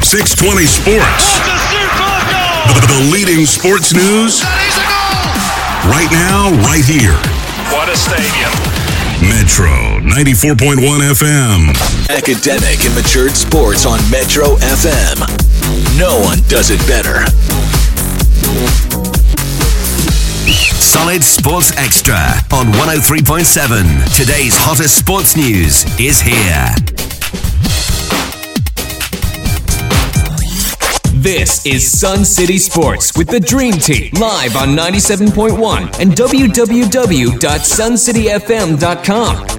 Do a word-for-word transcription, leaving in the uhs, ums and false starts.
six twenty Sports. What a super goal! The, the leading sports news. That is a goal! Right now, right here. What a stadium. Metro ninety-four point one F M. Academic and matured sports on Metro F M. No one does it better. Solid Sports Extra on one oh three point seven. Today's hottest sports news is here. This is Sun City Sports with the Dream Team, live on ninety-seven point one and w w w dot sun city f m dot com.